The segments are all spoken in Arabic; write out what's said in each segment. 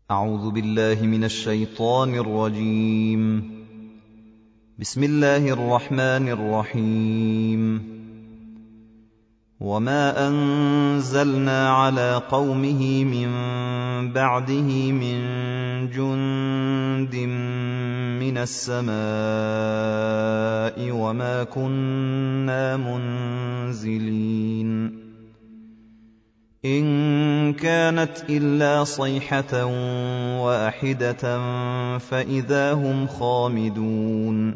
أعوذ بالله من الشيطان الرجيم. بسم الله الرحمن الرحيم. وما أنزلنا على قومه من بعده من جند من السماء وما كنا منزلين إن كانت إلا صيحة واحدة فإذا هم خامدون.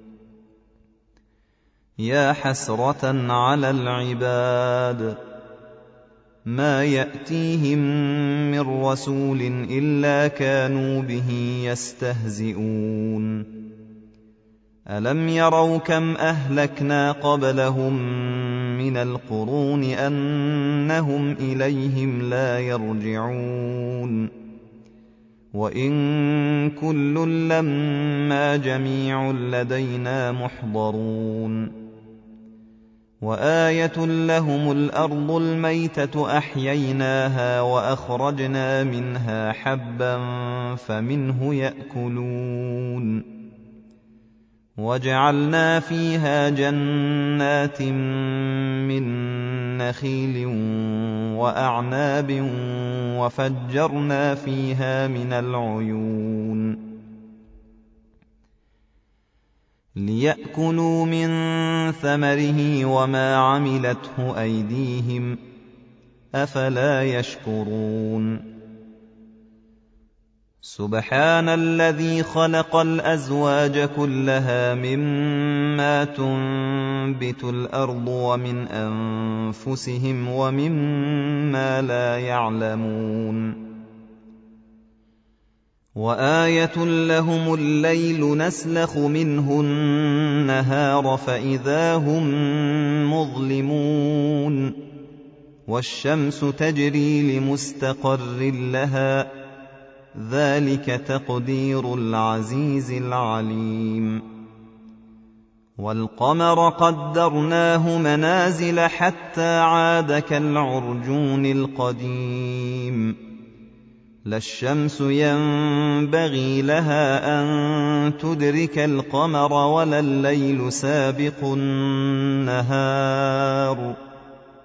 يا حسرة على العباد ما يأتيهم من رسول إلا كانوا به يستهزئون. ألم يروا كم أهلكنا قبلهم من القرون أنهم إليهم لا يرجعون. وإن كل لما جميع لدينا محضرون. وآية لهم الأرض الميتة أحييناها وأخرجنا منها حبا فمنه يأكلون. وجعلنا فيها جنات من نخيل وأعناب وفجرنا فيها من العيون ليأكلوا من ثمره وما عملته أيديهم أفلا يشكرون. سبحان الذي خلق الأزواج كلها مما تنبت الأرض ومن أنفسهم ومما لا يعلمون. وآية لهم الليل نسلخ منه النهار فإذا هم مظلمون. والشمس تجري لمستقر لها ذلك تقدير العزيز العليم. والقمر قدرناه منازل حتى عاد كالعرجون القديم. لا الشمس ينبغي لها أن تدرك القمر ولا الليل سابق النهار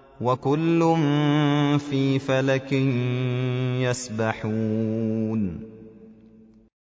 وكل في فلك يسبحون.